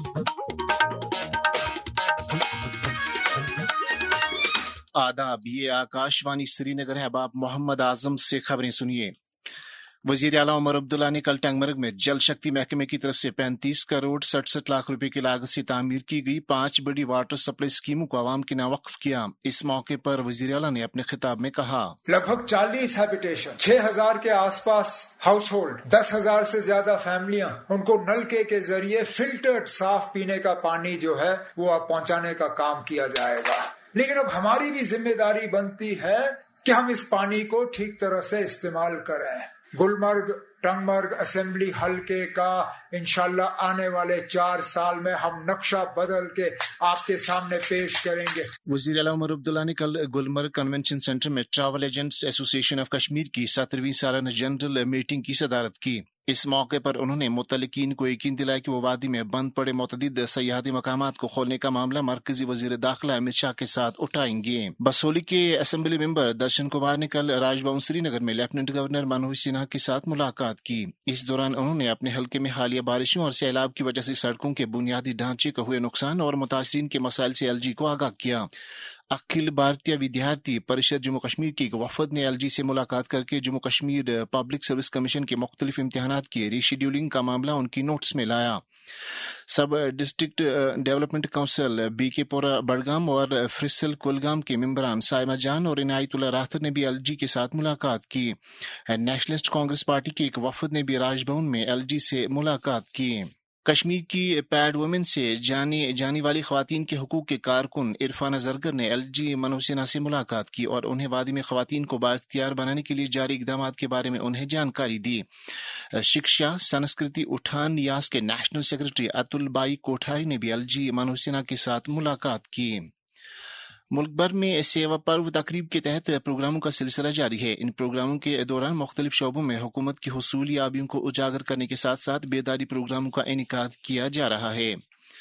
آداب، یہ آکاشوانی سری نگر ہے۔ اب آپ محمد اعظم سے خبریں سنیے۔ وزیر اعلیٰ عمر عبداللہ نے کل ٹنگ مرگ میں جل شکتی محکمے کی طرف سے 35 کروڑ 67 لاکھ روپے کی لاگت سے تعمیر کی گئی 5 بڑی واٹر سپلائی اسکیموں کو عوام کے نام وقف کیا۔ اس موقع پر وزیر اعلیٰ نے اپنے خطاب میں کہا، لگ بھگ 40 ہیبیٹیشن، 6000 کے آس پاس ہاؤس ہولڈ، 10,000 سے زیادہ فیملیاں، ان کو نلکے کے ذریعے فلٹرڈ صاف پینے کا پانی جو ہے وہ اب پہنچانے کا کام کیا جائے گا۔ لیکن اب ہماری بھی ذمہ داری بنتی ہے کہ ہم اس پانی کو ٹھیک طرح سے استعمال کریں۔ گلمرگ ٹنگ مرگ اسمبلی حلقے کا انشاءاللہ آنے والے 4 سال میں ہم نقشہ بدل کے آپ کے سامنے پیش کریں گے۔ وزیر اعلیٰ عمر عبداللہ نے کل گلمرگ کنونشن سینٹر میں travel agents association of Kashmir کی 17ویں سالانہ جنرل میٹنگ کی صدارت کی۔ اس موقع پر انہوں نے متعلقین کو یقین دلایا کہ وہ وادی میں بند پڑے متعدد سیاحتی مقامات کو کھولنے کا معاملہ مرکزی وزیر داخلہ امت شاہ کے ساتھ اٹھائیں گے۔ بسولی کے اسمبلی ممبر درشن کمار نے کل راج بھون سری نگر میں لیفٹیننٹ گورنر منوج سنہا کے ساتھ ملاقات کی۔ اس دوران انہوں نے اپنے حلقے میں حالیہ بارشوں اور سیلاب کی وجہ سے سڑکوں کے بنیادی ڈھانچے کو ہوئے نقصان اور متاثرین کے مسائل سے ایل جی کو آگاہ کیا۔ اکھل بھارتیہ ودیارتھی پریشد جموں کشمیر کے ایک وفد نے ایل جی سے ملاقات کر کے Jammu Kashmir public service commission کے مختلف امتحانات کی ری شیڈولنگ کا معاملہ ان کی نوٹس میں لایا۔ Sub district development council B K Pora Budgam اور فرسل کولگام کے ممبران سائمہ جان اور عنایت اللہ راہتر نے بھی ایل جی کے ساتھ ملاقات کی۔ نیشنلسٹ کانگریس پارٹی کے ایک وفد نے بھی راج بھون میں ایل جی سے ملاقات کی۔ کشمیر کی پیڈ وومن سے جانی والی خواتین کے حقوق کے کارکن عرفانہ زرگر نے ایل جی منوج سنہا سے ملاقات کی اور انہیں وادی میں خواتین کو بااختیار بنانے کے لیے جاری اقدامات کے بارے میں انہیں جانکاری دی۔ شکشا سنسکرتی اٹھان نیاز کے نیشنل سیکرٹری اتل بائی کوٹھاری نے بھی ایل جی منوج سنہا کے ساتھ ملاقات کی۔ ملک بھر میں سیوا پرو تقریب کے تحت پروگراموں کا سلسلہ جاری ہے۔ ان پروگراموں کے دوران مختلف شعبوں میں حکومت کی حصول یابیوں کو اجاگر کرنے کے ساتھ ساتھ بیداری پروگراموں کا انعقاد کیا جا رہا ہے۔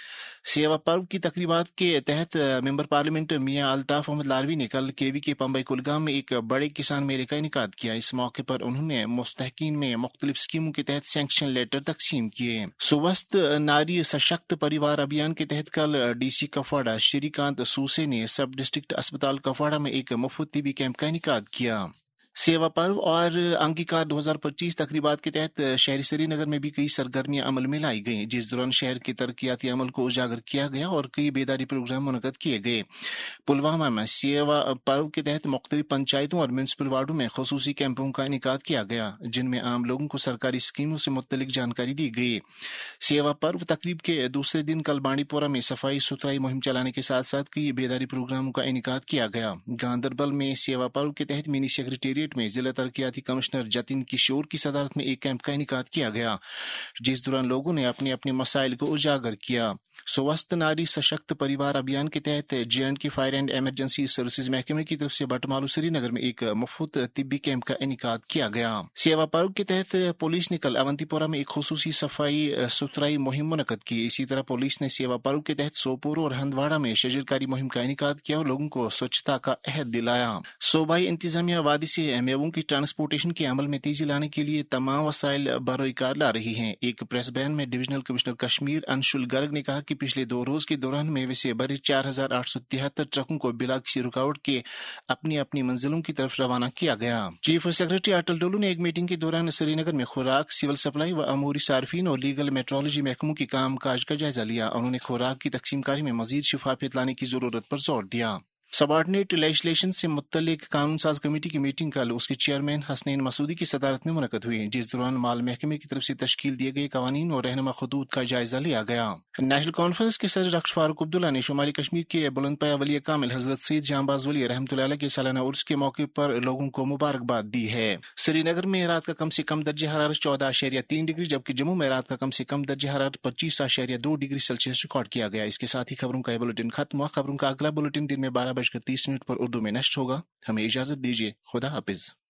سیوا پرو کی تقریبات کے تحت ممبر پارلیمنٹ میاں الطاف احمد لاروی نے کل کے وی کے پمبئی کولگام میں ایک بڑے کسان میلے کا انعقاد کیا۔ اس موقع پر انہوں نے مستحقین میں مختلف اسکیموں کے تحت سینکشن لیٹر تقسیم کیے۔ سوست ناری سشکت پریوار ابھیان کے تحت کل ڈی سی کپواڑہ شری کانت سوسے نے سب ڈسٹرکٹ اسپتال کپواڑہ میں ایک مفت طبی کیمپ کا انعقاد کیا۔ سیوا پرو اور انگیکار 2025 تقریبات کے تحت شہری سری نگر میں بھی کئی سرگرمیاں عمل میں لائی گئیں، جس دوران شہر کے ترقیاتی عمل کو اجاگر کیا گیا اور کئی بیداری پروگرام منعقد کیے گئے۔ پلوامہ میں سیوا پرو کے تحت مختلف پنچایتوں اور میونسپل وارڈوں میں خصوصی کیمپوں کا انعقاد کیا گیا، جن میں عام لوگوں کو سرکاری اسکیموں سے متعلق جانکاری دی گئی۔ سیوا پرو تقریب کے دوسرے دن کل بانڈی پورہ میں صفائی ستھرائی مہم چلانے کے ساتھ ساتھ کئی بیداری پروگراموں کا انعقاد کیا گیا۔ گاندربل میں سیوا پرو کے تحت منی سیکریٹریٹ میں ضلع ترقیاتی کمشنر جتن کشور کی صدارت میں ایک کیمپ کا انعقاد کیا گیا، جس دوران لوگوں نے اپنے اپنے مسائل کو اجاگر کیا۔ سوست ناری سشکت پریوار ابھیان کے تحت J and K fire and emergency services محکمے کی طرف سے بٹمالو سری نگر میں ایک مفت طبی کیمپ کا انعقاد کیا گیا۔ سیوا پرو کے تحت پولیس نے کل اونتی پورہ میں ایک خصوصی صفائی ستھرائی مہم منعقد کی۔ اسی طرح پولیس نے سیوا پرو کے تحت سوپور اور ہندواڑہ میں شجرکاری مہم کا انعقاد کیا اور لوگوں کو سوچھتا کا عہد دلایا۔ صوبائی انتظامیہ وادی سے میووں کی ٹرانسپورٹیشن کے عمل میں تیزی لانے کے لیے تمام وسائل بروئے کار لا رہی ہیں۔ ایک پریس بیان میں ڈویژنل کمشنر کشمیر انشول گرگ نے کہا کہ پچھلے 2 روز کے دوران میوے سے بھرے 4873 ٹرکوں کو بلا کسی رکاوٹ کے اپنی اپنی منزلوں کی طرف روانہ کیا گیا۔ چیف سیکرٹری اٹل ڈولو نے ایک میٹنگ کے دوران سری نگر میں خوراک، سول سپلائی و امور صارفین اور لیگل میٹرولوجی محکموں کے کام کاج کا جائزہ لیا۔ انہوں نے خوراک کی تقسیم کاری میں مزید شفافیت لانے کی ضرورت پر زور دیا۔ سبارڈینیٹ لیجسلیشن سے متعلق قانون ساز کمیٹی کی میٹنگ کل اس کے چیئرمین حسنین مسعودی کی صدارت میں منعقد ہوئی، جس دوران مال محکمے کی طرف سے تشکیل دیے گئے قوانین اور رہنما خطوط کا جائزہ لیا گیا۔ نیشنل کانفرنس کے صدر ڈاکٹر فاروق عبداللہ نے شمالی کشمیر کے بلند پایہ ولی کامل حضرت سید جانباز ولی رحمۃ اللہ علیہ کے سالانہ عرس کے موقع پر لوگوں کو مبارکباد دی ہے۔ سری نگر میں رات کا کم سے کم درجہ حرارت 14.3 ڈگری جبکہ جموں میں رات کا کم سے کم درجہ حرارت 25.2 ڈگری سیلسیس ریکارڈ کیا گیا۔ اس کے ساتھ ہی خبروں کا یہ بلیٹن ختم ہوا۔ خبروں کا اگلا بلیٹن دن میں 12:30 پر اردو میں نشر ہوگا۔ ہمیں اجازت دیجیے، خدا حافظ۔